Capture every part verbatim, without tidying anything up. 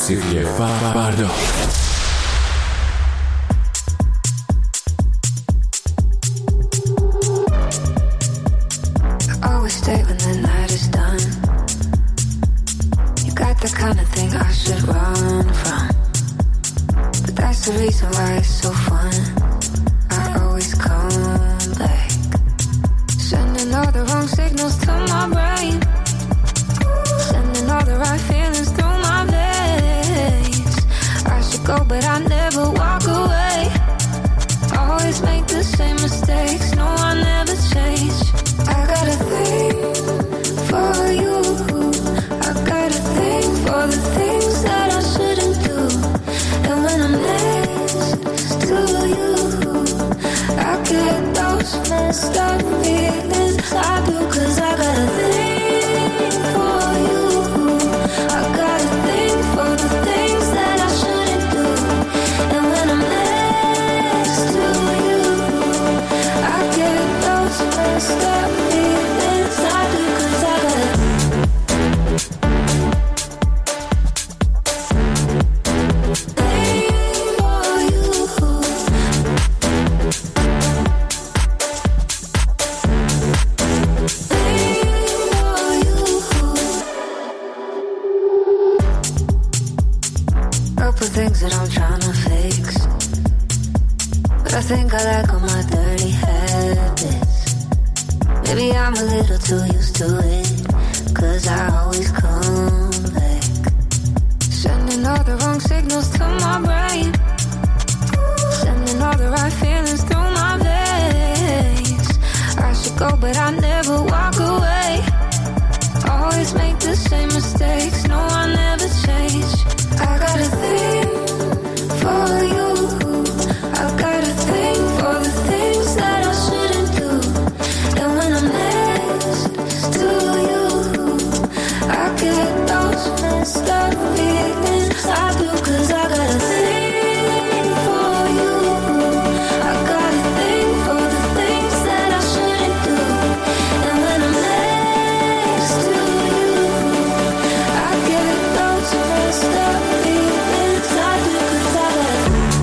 موسیقی فردا. Always stay when the night is done. You got the kind of thing I should run from, but that's the reason why it's so fun. I always come back, sending all the wrong signals to my brain, sending all the right feelings through my veins. I should go but I never walk away. Always make the same mistakes, no I never change. I got a thing for you, I got a thing for the things that I shouldn't do. And when I'm next to you, I get those messed up feelings I do. Cause I got a thing for you, I got a thing for the things that I shouldn't do. And when I'm next to you, I get those messed up feelings I do. Cause I got a things that I'm trying to fix, but I think I like all my dirty habits. Maybe I'm a little too used to it, cause I always come back, sending all the wrong signals to my brain, sending all the right feelings through my veins. I should go but I never walk away. Always make the same mistakes, no I never change. I got a thing for you, I got a thing for the things that I shouldn't do. And when I'm next to you, I get those messed up feelings I do. Cause I got a thing for you, I got a thing for the things that I shouldn't do. And when I'm next to you, I get those messed up feelings I do. Cause I got a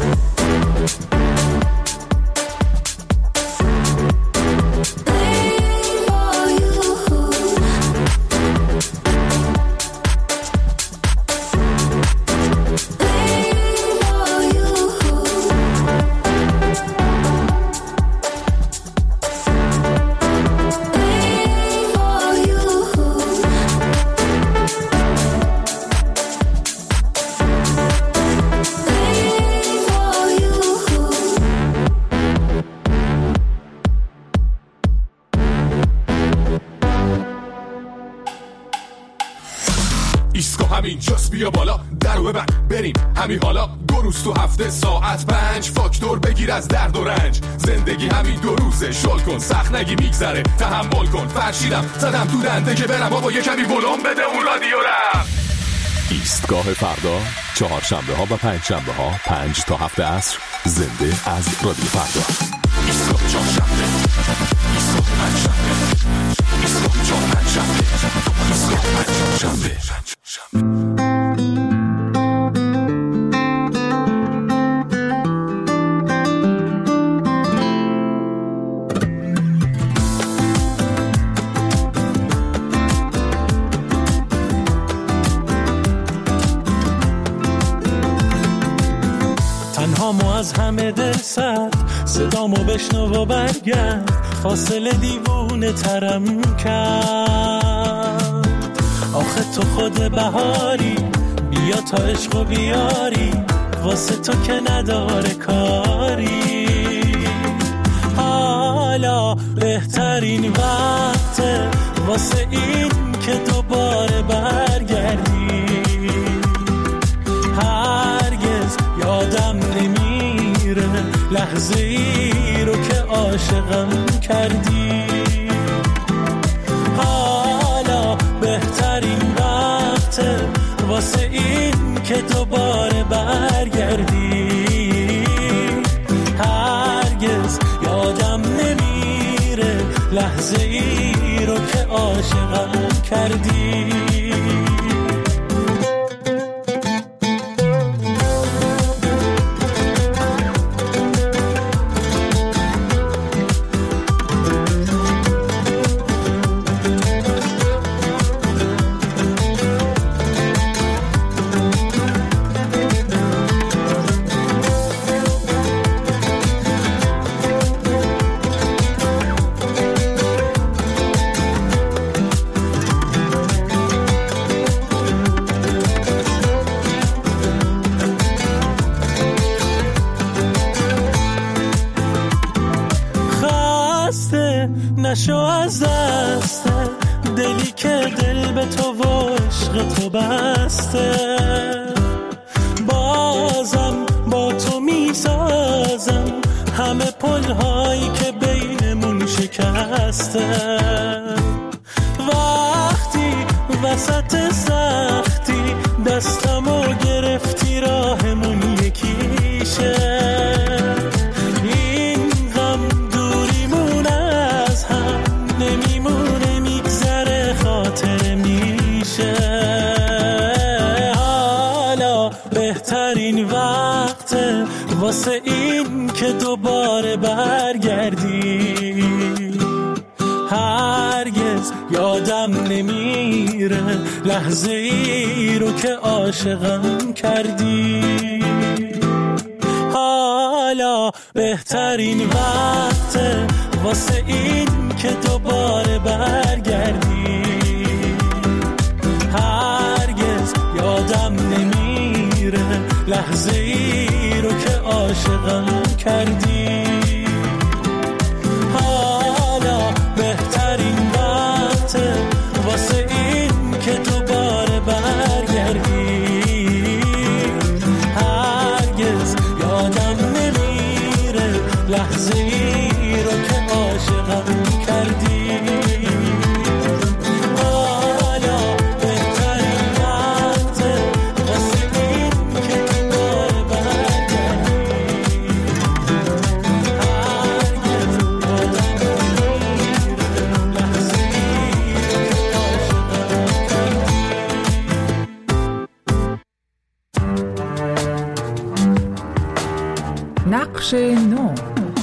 اینجاست بیا بالا درو ببند بریم همین حالا. دو روز تو هفته ساعت پنج فاکتور بگیر از درد و رنج. زندگی همین دو روزه شل کن سخت نگی میگذره تحمل کن. فرشیدم زدم تو دنده که برم بابا یه کمی ولوم بده اون رادیو رم. ایستگاه فردا چهارشنبه ها و پنج شنبه ها پنج تا هفت عصر زنده از رادیو فردا. ایستگاه چهارشنبه ایستگاه پنج شنبه ایستگاه چهار پنج شنبه ایستگاه پنج شنبه. تنهامو از همه دل سرد صدامو بشنو و برگرد. فاصله دیوونه ترم کرد. آخه تو خود بهاری بیا تا عشق و بیاری. واسه تو که نداره کاری. حالا بهترین وقته واسه این که دوباره برگردی. هرگز یادم نمیره لحظه ای رو که عاشقم کردی. حالا بهترین وقته واسه این که دوباره برگردی. هرگز یادم نمیره لحظه ای رو که عاشقم کردی. نشو از دست دلی که دل به تو و عشق تو بسته. بازم با تو میسازم همه پلهایی که بینمون شکسته. وقتی وسط سختی دستمو گرفتی راهمون یکیشه. این غم دوریمون از هم نمیمونه میگذره خاطر میشه. حالا بهترین وقت واسه این که دوباره برگردی. هرگز یادم نمیره لحظه ای رو که عاشقم کردی. حالا بهترین وقت واسه این که دوباره برگردی. هرگز یادم نمیره لحظه ای رو که عاشقم کردی. حالا بهترین وقت واسه این که دوباره برگردی. هرگز یادم نمیره لحظه ای رو که عاشقم کردی. نقش نو.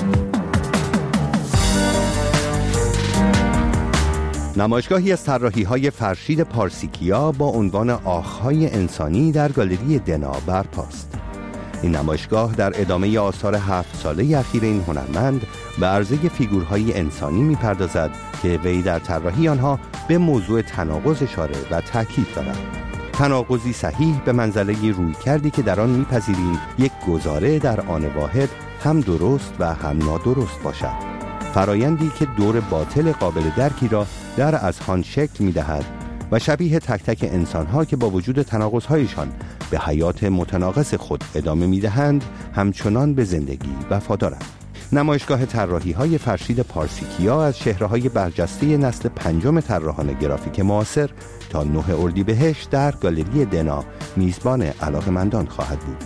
نمایشگاهی از طراحی‌های فرشید پارسیکیا با عنوان آخ‌های انسانی در گالری دنا برپاست. این نمایشگاه در ادامه آثار هفت ساله اخیر این هنرمند به عرضه فیگورهای انسانی می‌پردازد که وی در طراحی آنها به موضوع تناقض اشاره و تاکید دارد. تناقضی صحیح به منزله روی کردی که در آن می‌پذیریم یک گزاره در آن واحد هم درست و هم نادرست باشد. فرایندی که دور باطل قابل درکی را در اذهان شکل می‌دهد و شبیه تک تک انسان‌ها که با وجود تناقض‌هایشان به حیات متناقض خود ادامه می‌دهند همچنان به زندگی وفادارند. نمایشگاه طراحی‌های فرشید پارسیکیا از چهره‌های برجسته نسل پنجم طراحان گرافیک معاصر تا نه اردیبهشت در گالری دنا میزبان علاقه‌مندان خواهد بود.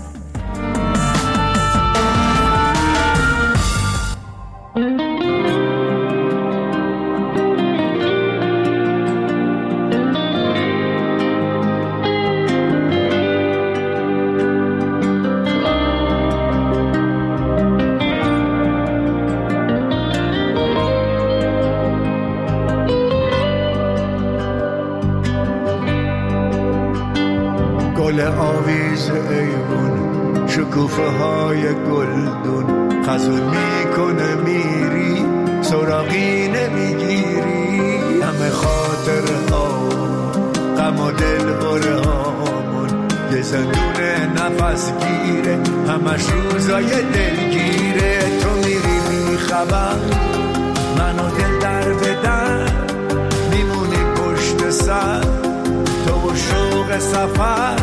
آویز ایوون شکوفه های گلدون خزون میکنه میری سراغی نمیگیری. همه خاطر ها غم و دل بره هامون یه زندون نفس گیره همش روزای دلگیره. تو میری میخبر منو دل در بدن میمونی پشت سر تو و شوق سفر.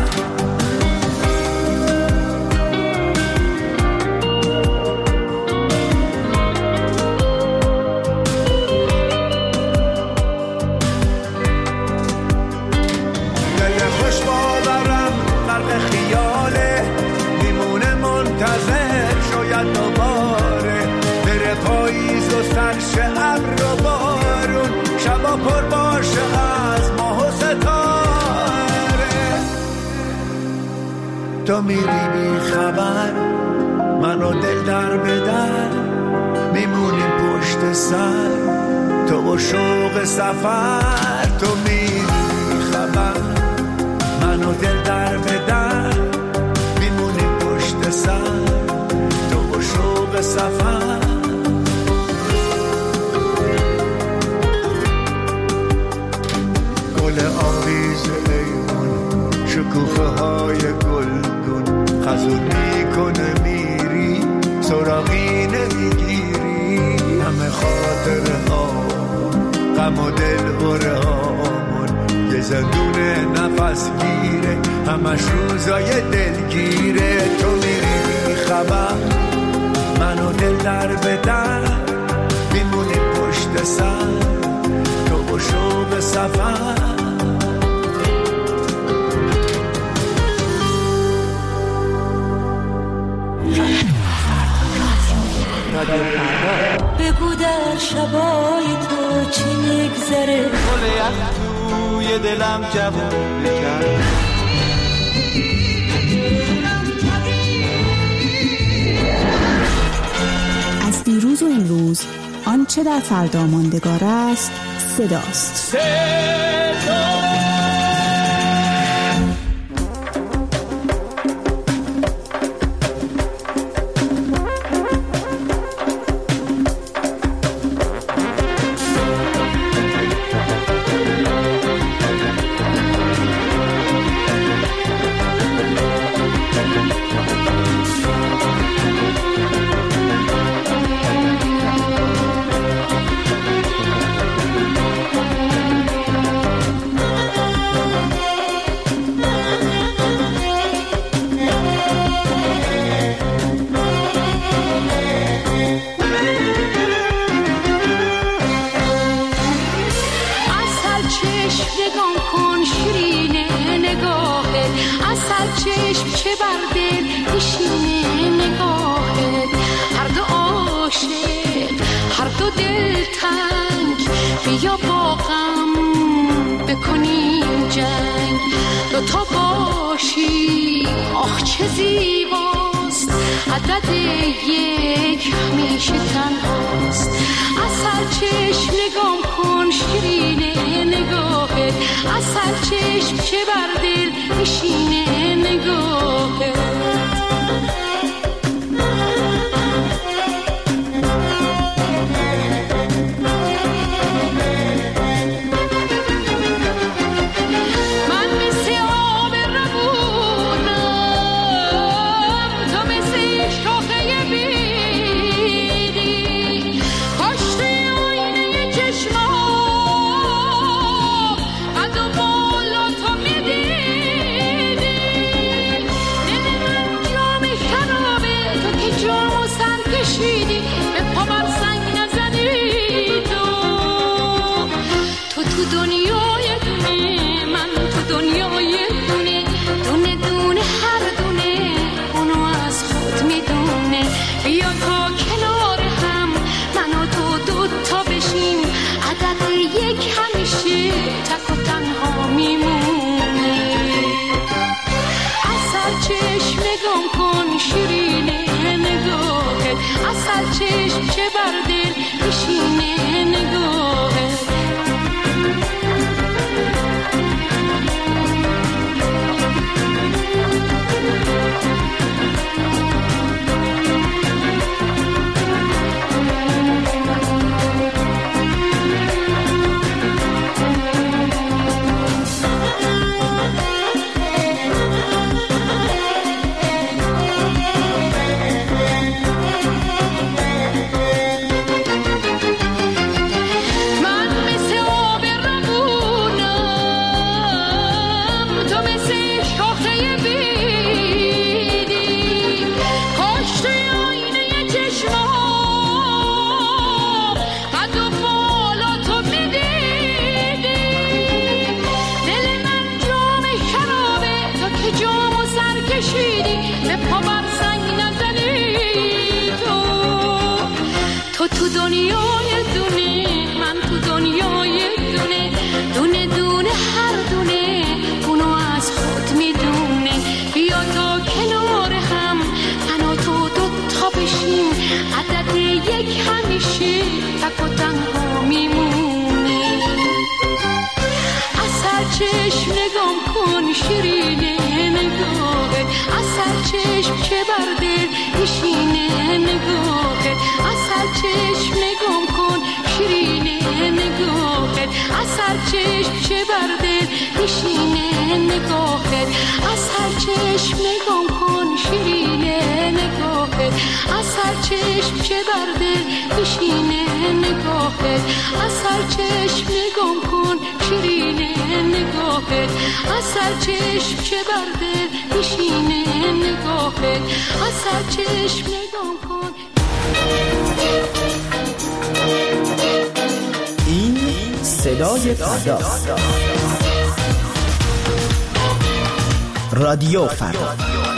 سرش ابر و بارون شبا پر باشه از ماه و ستاره. تو میری بی خبر منو دل در بدر میمونیم پشت سر تو و شوق سفر. تو میری بی خبر منو دل در بدر میمونیم پشت سر تو و شوق سفر. آویز ایوون شکوفه های گلدون خزون میکنه میری سراغی نمیگیری. همه خاطر ها دوره هامون یه زندون نفس گیره، همش روزای دلگیره. تو میری خبر منو دل در به در میمونی پشت سر، تو و شوق سفر. بگو در شبای تو چی میگذره، گل یخ توی دلم جوون بکرد. از دیروز و امروز آنچه در فردا ماندگار است صداست. صدا چشم چه بر دل بشینه نگاهت، از هر چشم نگام کن شیرینه نگاهت، از هر چشم چه برده میشینه نگاهت، از هر چشم نگام کن. این صدای فردا، رادیو فردا.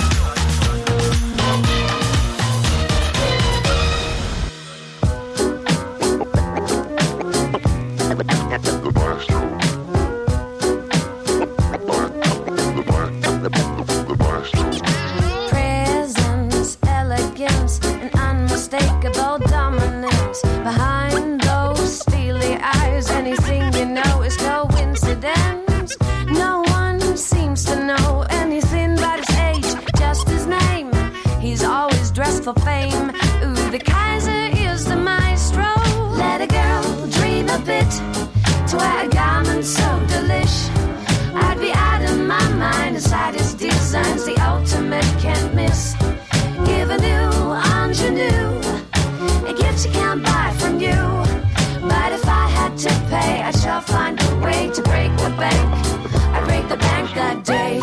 For fame, ooh, the Kaiser is the maestro. Let a girl dream a bit to wear a garment so delish. I'd be out of my mind inside his designs, the ultimate can't miss. Give a new ingenue, a gift you can't buy from you. But if I had to pay, I shall find a way to break the bank. I'd break the bank that day.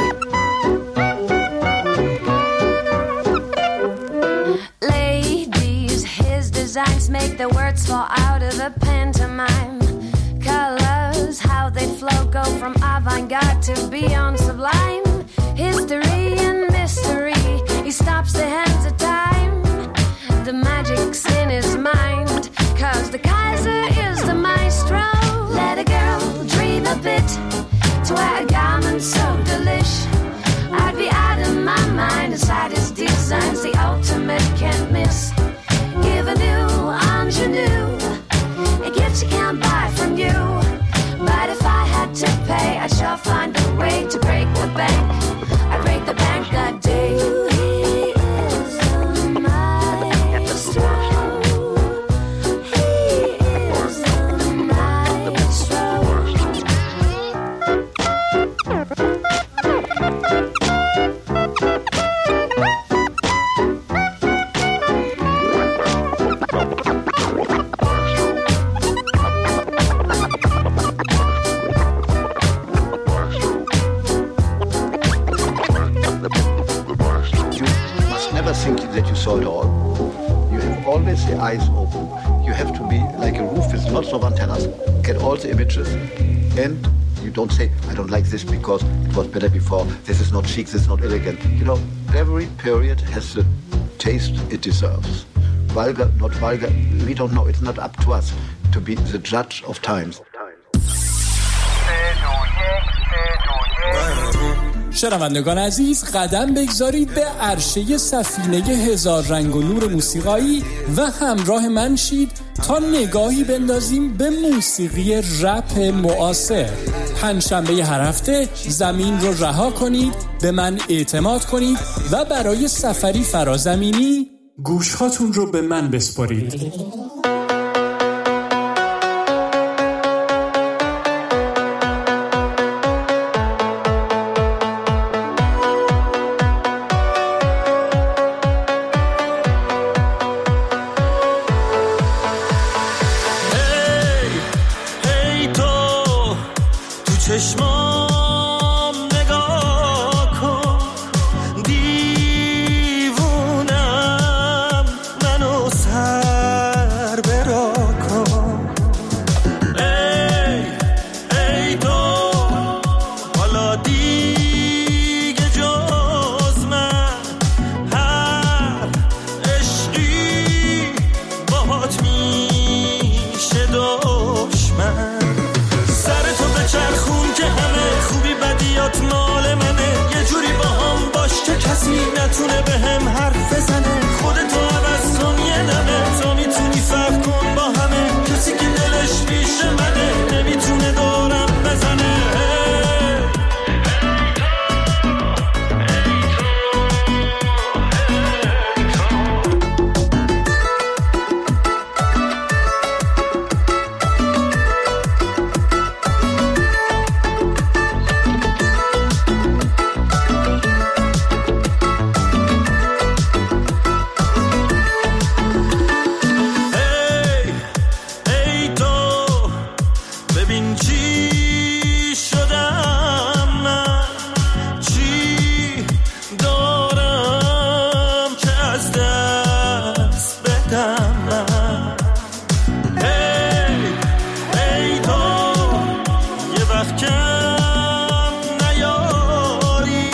Make the words fall out of the pantomime. Colors, how they flow, go from avant-garde to beyond sublime. History and mystery, he stops the hands of time. The magic's in his mind, cause the Kaiser is the maestro. Let a girl dream a bit to wear a garment so delish. I'd be out of my mind inside his designs, the ultimate can't miss. Give a new ingenue, a gift you can't buy from you. But if I had to pay, I shall find a way to break the bank. I break the bank that day. He is the maestro. He is the maestro. It all. You have always the eyes open. You have to be like a roof with lots of antennas, get all the images, and you don't say, I don't like this because it was better before, this is not chic, this is not elegant. You know, every period has the taste it deserves. Vulgar, not vulgar, we don't know. It's not up to us to be the judge of times. شنوندگان عزیز، قدم بگذارید به عرشه سفینه هزار رنگ و نور موسیقایی و همراه من شید تا نگاهی بندازیم به موسیقی رپ معاصر. پنجشنبه هر هفته زمین رو رها کنید، به من اعتماد کنید و برای سفری فرازمینی گوشهاتون رو به من بسپارید. چشمام نگاه کن، دیوونم منو سر برا کن. ای ای تو حالا دیگه جز من هر عشقی باهات میشه دشمن. سر تو به چرخون که همه من. ای ای تو یه وقت کم نیاری،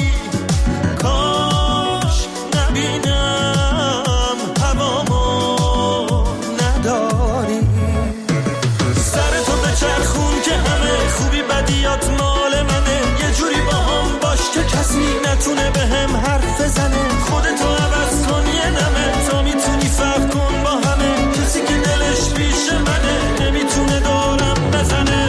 کاش نبینم هوامو نداری. سر تو به چرخون که همه خوبی بدیات مال منه، یه جوری با هم باش که کسی نتونه به هم حرف بزنه. خودتو عوض کن یه نمه تا میتونی فرق کن با همه. کسی که دلش پیش منه نمیتونه دارم بزنه.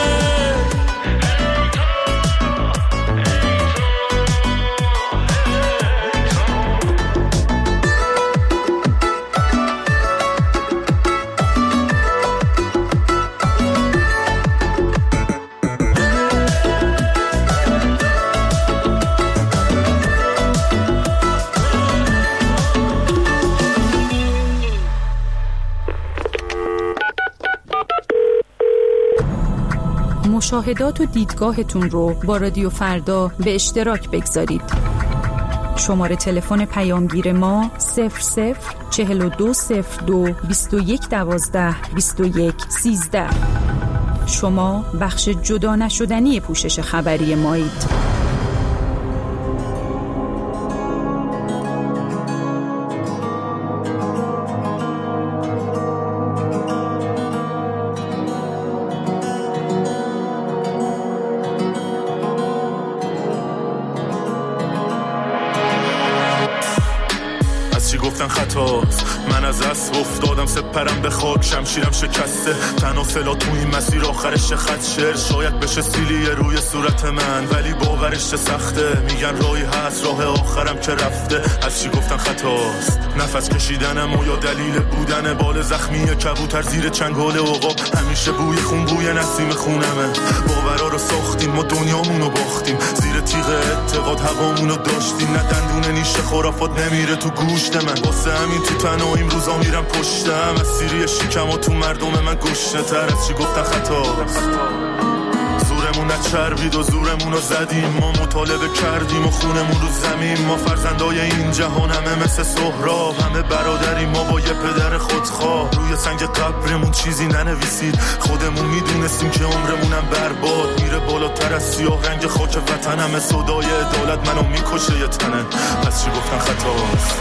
مشاهدات و دیدگاهتون رو با رادیو فردا به اشتراک بگذارید. شماره تلفن پیامگیر ما صفر صفر چهل و دو صفر دو بیست و یک دوازده بیست و یک سیزده. شما بخش جدا نشدنی پوشش خبری مایید. خطاست من از اسب افتادم سپرم به خاک، شمشیرم شکسته تناسلا تو این مسیر آخرش خط شعر شاید بشه سیلی روی صورت من، ولی باورش سخته. میگن راهی هست راه آخرم که رفته. از چی گفتن خطاست نفس کشیدنم و یا دلیل بودن بال زخمی کبوتر زیر چنگال عقاب. همیشه بوی خون بوی نسیم خونمه. باورا رو ساختیم ما دنیامونو باختیم، زیر تیغ اعتقاد هوامونو داشتیم. نه دندون نیش خرافات نمیره تو گوشت من، واسه همین تو تنهاییم روزا میرم پشتم. از سیری شیکم و تو مردم من گشنه تر. از چی گفتن خطاست زورمون نچربید و زورمون رو زدیم. ما مطالبه کردیم و خونمون رو زمین. ما فرزندای این جهان همه مثل سهراب، همه برادریم ما با یه پدر خودخواه. روی سنگ قبرمون چیزی ننویسید، خودمون میدونستیم که عمرمونم برباد میره بالاتر از سیاه رنگ خاک وطن. همه صدای عدالت منو میکشه یه تنه. از چی گفتن خطاست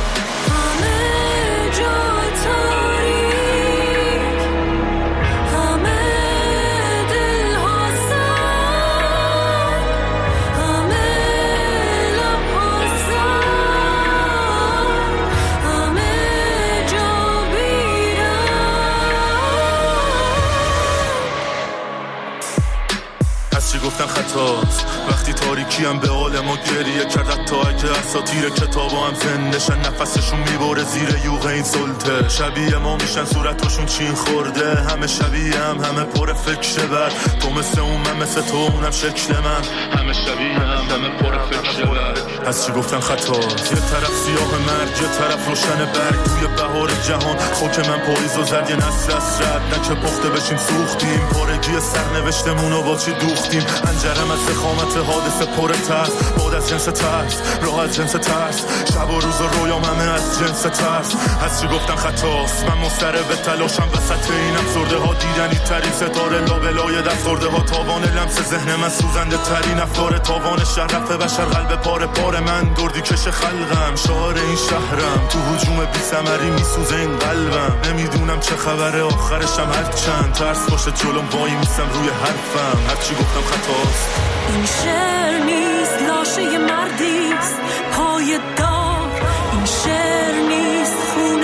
گفتن خطاست وقتی تاریکیم به حال ما گریه کرد. تا اگه اساطیر کتابا هم زندشن نفسشون میبره زیر یوغ این سلطه. شبیه ما میشن صورتشون چین خورده، همه شبیه هم همه پر فکر بر. تو مثل اون من مثل تو اونم شکل من، همه شبیه هم همه پر فکر بر. از چی گفتن خطاست یه طرف سیاه مرگ یه طرف روشن برگ. توی بهار جهان خاک من پاییز و زرد یه نسل اسرد. نه که پخته بشیم سوختیم، پارگی سرنوشتمونو با چی دوختیم. انجرم از زخامت حادثه پر ترس، باد از جنس ترس راه از جنس ترس. شب و روز و رویام همه از جنس ترس. از چی گفتن خطاست من مضطرب تلاشم وسط این افسرده ها. دیدنی ترین ستاره لابلای دستورده ها. تاوان لمس ذهن من سوزنده ترین افکار. تاوان شرف بشر قلب پاره پاره من. دردی کش خلقم شعار این شهرم. تو هجوم بی ثمری میسوزه این قلبم. نمیدونم چه خبره آخرشم هر چند ترس باشه جلوم وای میسم روی حرفم. هر چی گفتم خطاست. این شعر نیست لاشه مردیست پای دار. این شعر نیست خون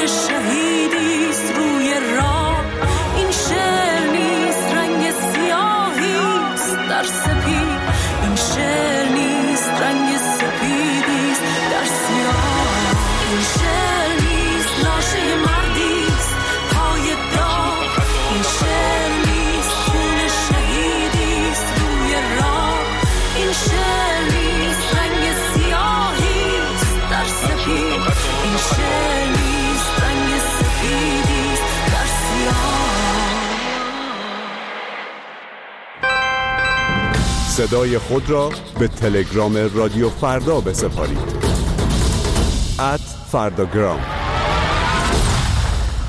شهیدیست روی راه. این شعر نیست رنگ سیاهیست در سپید. این شعر نیست رنگ سپیدیست در سیاه. این شعر نیست لاشه مردیست پای دار. این شعر نیست خون شهیدیست روی راه. این شعر نیست رنگ سیاهیست در سپید. این شعر نیست رنگ سپیدیست در سیاه. صدای خود را به تلگرام رادیو فردا بسپارید. ات فرداگرام.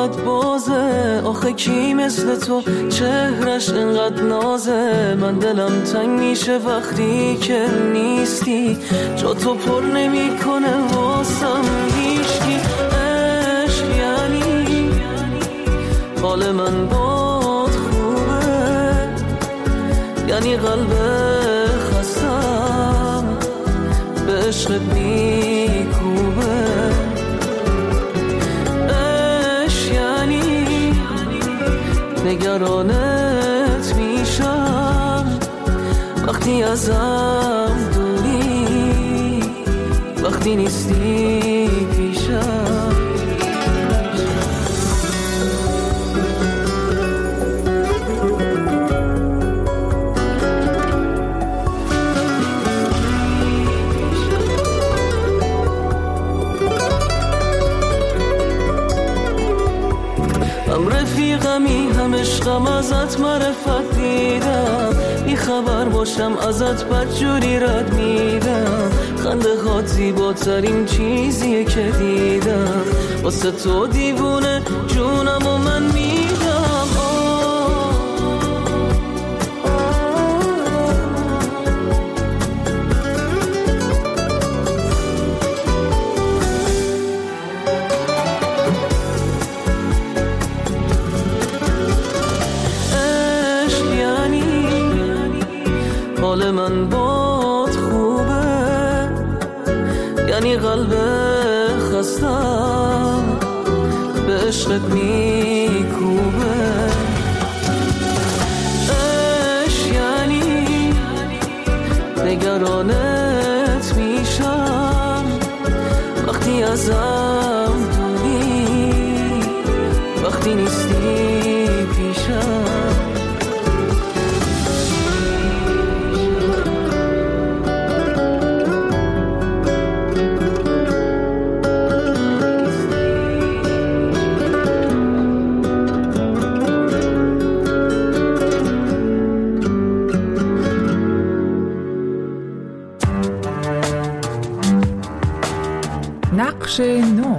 انقدر بازه، آخه کی مثل تو چهرش انقدر نازه. من دلم تنگ میشه وقتی که نیستی، جا تو پر نمی کنه واسم هیچکی. عشق یعنی حال من باد خوبه، یعنی قلب خستم به عشقت میکوبه. عشق یعنی نگرانت میشم وقتی ازم دوری، وقتی نیستی پیشم. هم رفیقمی هم عشقم، ازت معرفت دیدم، بی خبر باشم ازت بدجوری رد میدم. خنده هات زیباترین چیزیه که دیدم، واسه تو دیوونه جونم و من میدم. حال من باد خوبه، یعنی قلب خستم به عشقت میکوبه. عشق یعنی نگرانت میشم وقتی ازم دوری، وقتی نیستی پیشم. نقش نو.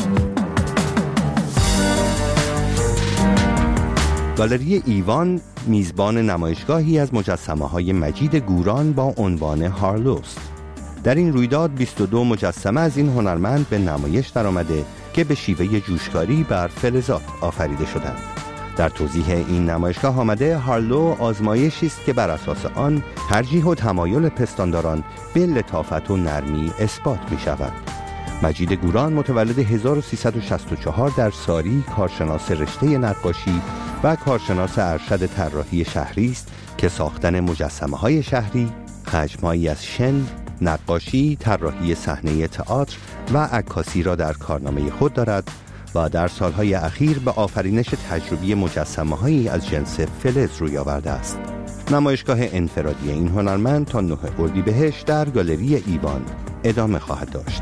گالری ایوان میزبان نمایشگاهی از مجسمه‌های مجید گوران با عنوان هارلوست. در این رویداد بیست و دو مجسمه از این هنرمند به نمایش درآمده که به شیوه جوشکاری بر فلزات آفریده شدند. در توضیح این نمایشگاه آمده هارلو آزمایشی است که بر اساس آن ترجیح و تمایل پستانداران به لطافت و نرمی اثبات می شود. مجید گوران متولد هزار و سیصد و شصت و چهار در ساری، کارشناس رشته نقاشی و کارشناس ارشد طراحی شهری است که ساختن مجسمه‌های شهری، خشم‌هایی از شن، نقاشی، طراحی صحنه تئاتر و عکاسی را در کارنامه خود دارد و در سالهای اخیر به آفرینش تجربی مجسمه‌هایی از جنس فلز روی آورده است. نمایشگاه انفرادی این هنرمند تا نه اردیبهشت در گالری ایوان ادامه خواهد داشت.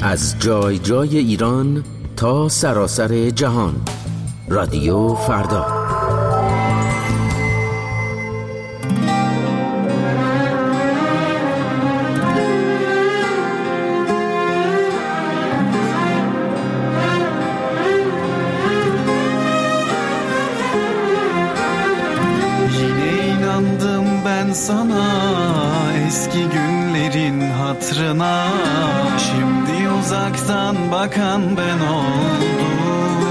از جای جای ایران تا سراسر جهان. رادیو فردا. Sana eski günlerin hatırına, şimdi uzaktan bakan ben oldum.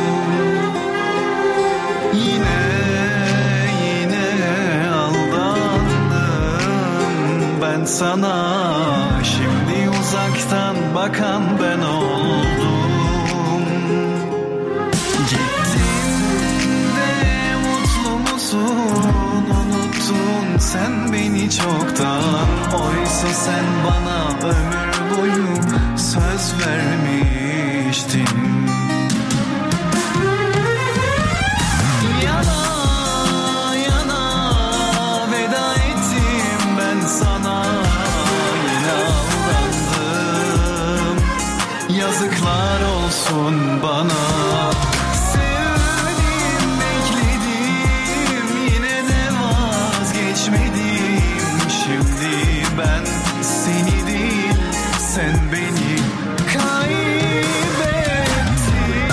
Yine yine aldandım ben sana, şimdi uzaktan bakan ben oldum. Gittin de mutlu musun? Sen beni çoktan, oysa sen bana ömür boyu söz vermiştin. Yana yana veda ettim ben sana, yine aldandım. Yazıklar olsun bana. Sen beni kaybettin.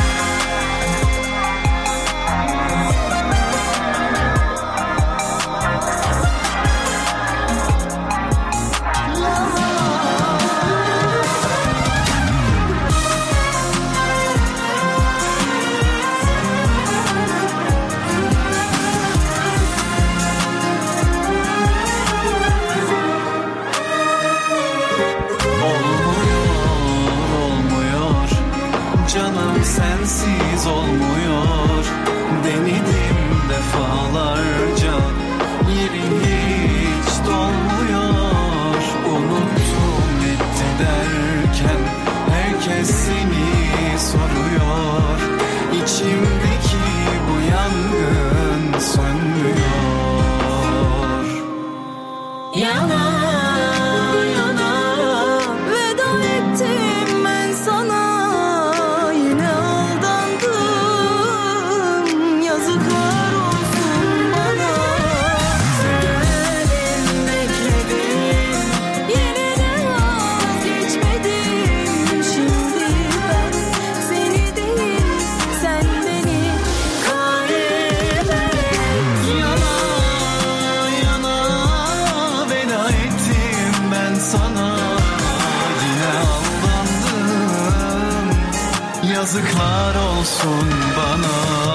Sensiz olmuyor, denedim defalarca, yerin hiç dolmuyor. Unuttum etti derken herkes seni soruyor. İçimdeki bu yangın sönmüyor. Yana yana veda ettim ben sana. Yazıklar olsun bana.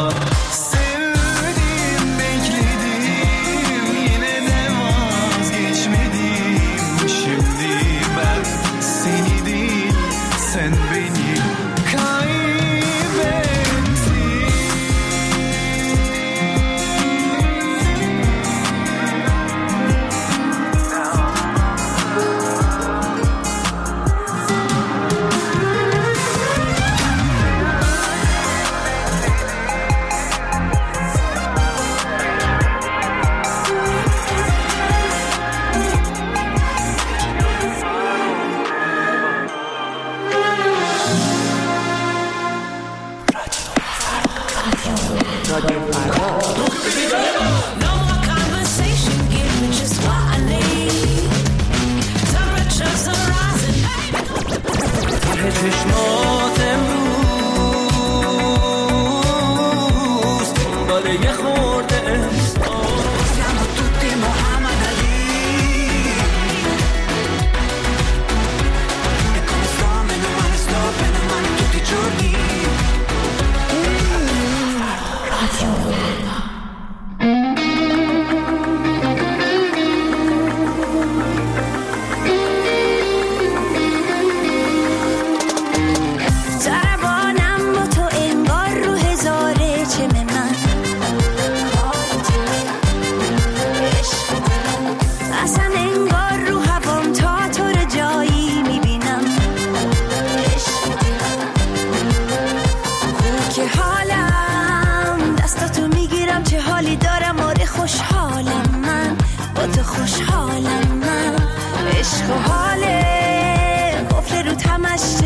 Sevdim, bekledim, yine de vazgeçmedim. Şimdi ben seni değil, sen beni kaybettin. چشمات امروز دنبال یه خورده siamo tutti Muhammad Ali e come sto meno male sto bene male tutti i giorni.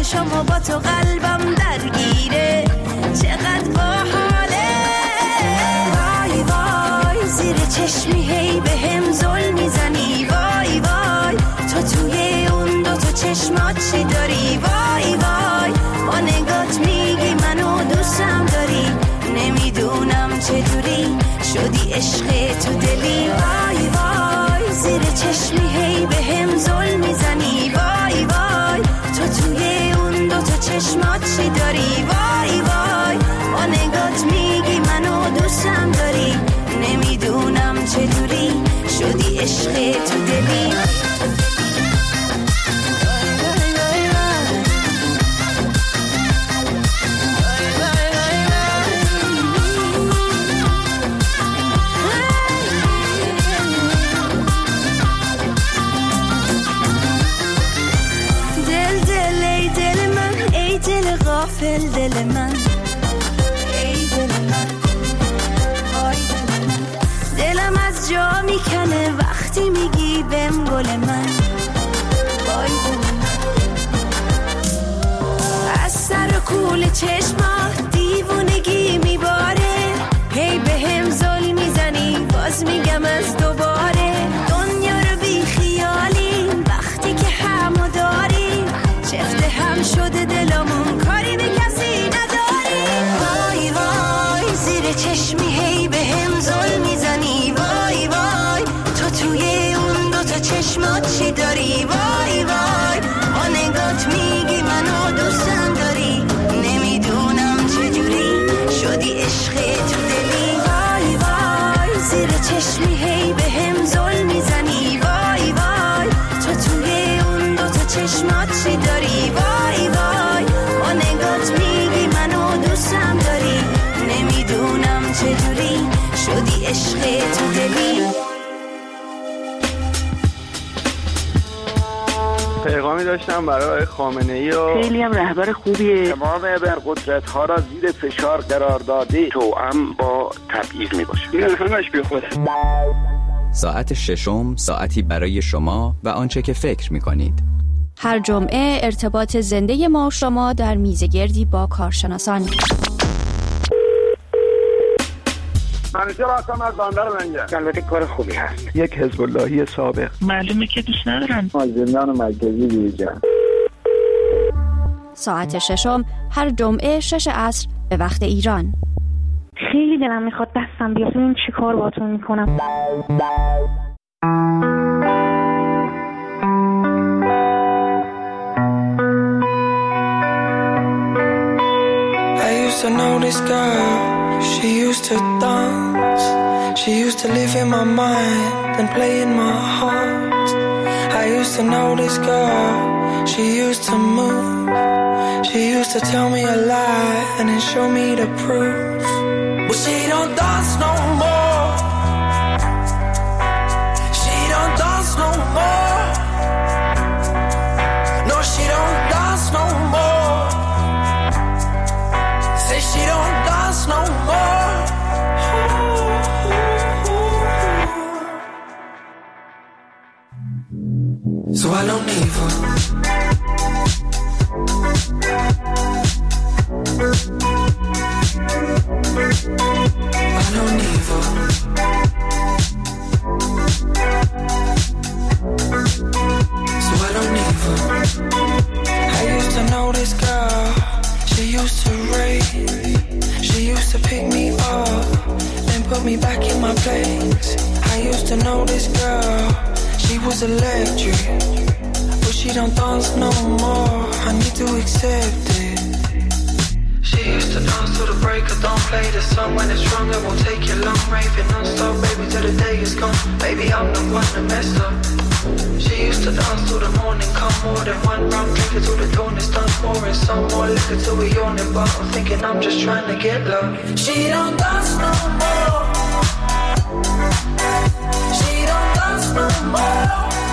چشامو با تو قلبم درگیره چقدر باحاله. وای وای زیر چشمی هی به هم زل میزنی، وای وای تو توی اون دو تا چشمات چی داری، وای وای با نگات میگی منو دوستم داری، نمیدونم چجوری شدی عشق تو دلی. وای وای زیر چشمی هی به هم زل میزنی، وای وای تو توی اون دو تا چشمات چی داری، وای وای با نگات میگی منو دوستم داری، نمیدونم چجوری شدی عشق تو دلی. غافل دل من، ای دل من، آی دل من، دلم از جا میکنه وقتی میگی بهم گل من، آی دل من. از سر و کول چشمات دیوونگی میباره، هی بهم زل میزنی باز میگم از دوباره، دنیا رو بی خیالی وقتی که همو داری، چفت هم شده دلمون کاری به کسی نداری. وای وای زیر چشمی هی به هم زل میزنی، وای وای تو توی اون دو تا چشمات چی داری، وای وای با نگات میگی منو دوستم داری، نمیدونم چجوری شدی عشق تو دلی. وای وای زیر چشمی هی به هم زل میزنی، وای وای تو توی اون دو تا چشمات چی داری، وای وای با نگات میگی منو دوستم داری، نمیدونم چجوری شدی عشق تو دلی. پیغامی داشتم برای خامنه‌ای و خیلی هم رهبر خوبیه، تمام ابرقدرت ها را زیر فشار قرار داده، توأم با تبعیض میباشه. این همش بیخوده. ساعت ششم ساعتی برای شما و آنچه که فکر میکنید. هر جمعه ارتباط زنده ما شما در میزگردی با کارشناسان. منیجر هستم از بندر لنگر. البته کار خوبی هست. یک حزب اللهی سابق. معلومه که دوست ندارم. از زندان مرکزی بیرون. ساعت ششم هر جمعه شش عصر به وقت ایران. خیلی دلم میخواد دستم بیاد ببین چی کار باهاتون میکنم. I used to know this girl, she used to dance, she used to live in my mind and play in my heart. I used to know this girl, she used to move, she used to tell me a lie and then show me the proof. But she don't dance no more, she don't dance no more, no she don't dance no more, say she don't dance no more. So I don't need her. I don't need her. So I don't need her. I used to know this girl, she used to rave, she used to pick me up and put me back in my place. I used to know this girl, she was electric, but she don't dance no more, I need to accept it. She used to dance till the break of dawn, play the song when it's wrong, it won't take you long, raving non-stop, baby, till the day is gone, baby, I'm the one that messed up. She used to dance till the morning come, more than one round, drink it till the dawn is done, pouring some more liquor till we yawning, but I'm thinking I'm just trying to get love. She don't dance no more, she don't dance no more,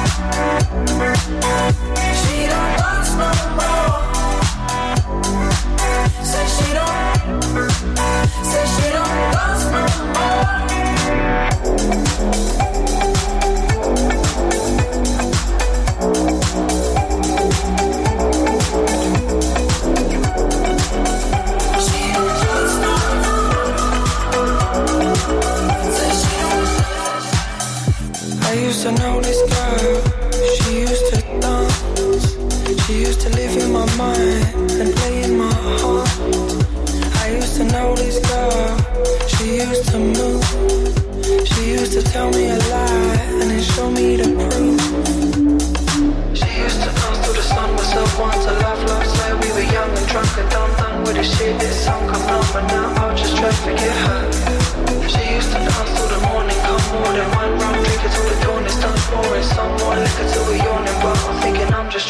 she don't dance no more, say she don't, say she don't dance no more.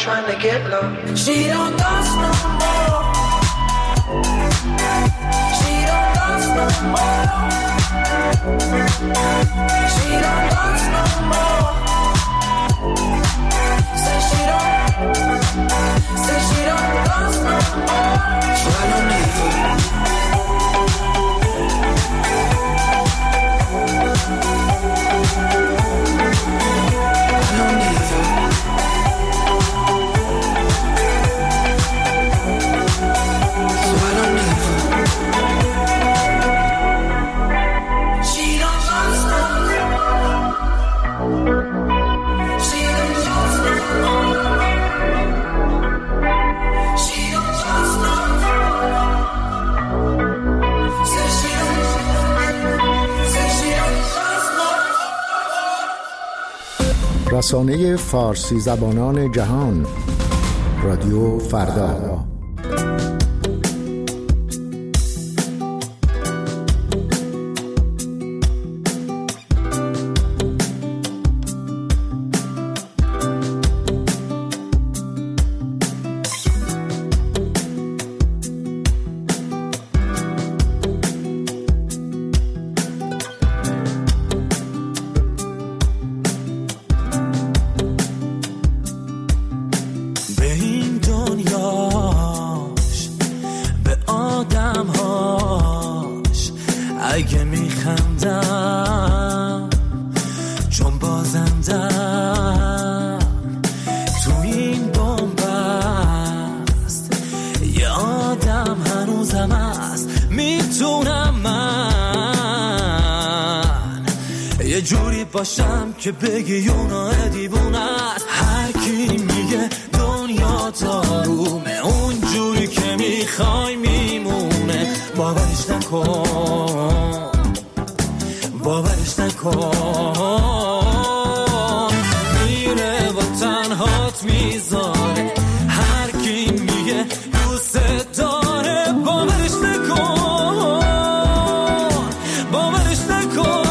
trying to get low. She don't dance no more. She don't dance no more. She don't dance no more. Say she don't. Say she don't dance no more. So I don't need her. رسانه فارسی زبانان جهان، رادیو فردا. اگه میخندم چون بازندم تو این بنبست، یه آدم هنوزم هست. میتونم من یه جوری باشم که بگی اونا دیوونه است. هر کی میگه دنیا دارومه، اون جوری که میخوای میمونه. باورش نکن، باورش نکن، میره و تنهات میذاره. هر کی میگه دوست داره، باورش نکن، باورش نکن.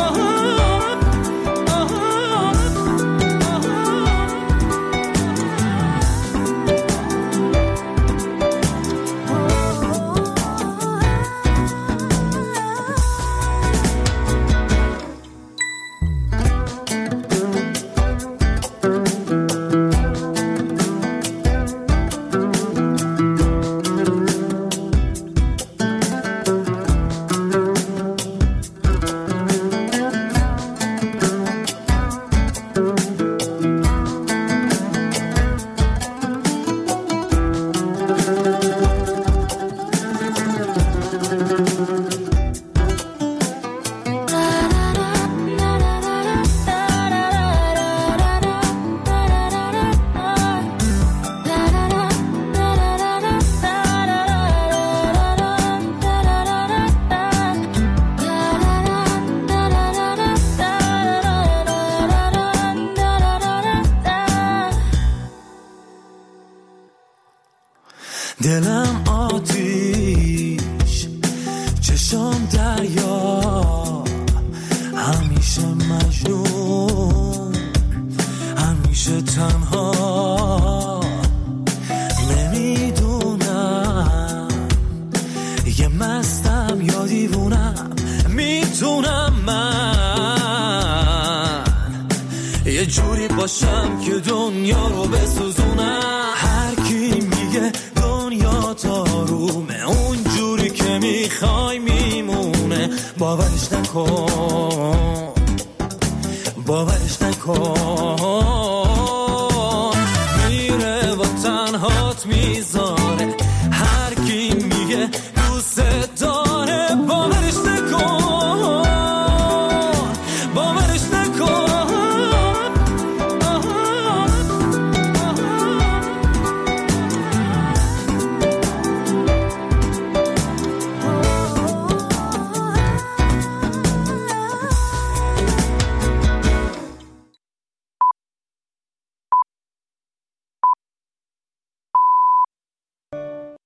دلم آتیش، چشم دریا، همیشه مجنون، همیشه تنها. نمیدونم یه مستم یا دیوونم، میتونم من یه جوری باشم که دنیا رو بسوزونم. هر کی میگه دنیا دارومه، اون جوری که میخوای میمونه. باورش نکن، باورش نکن.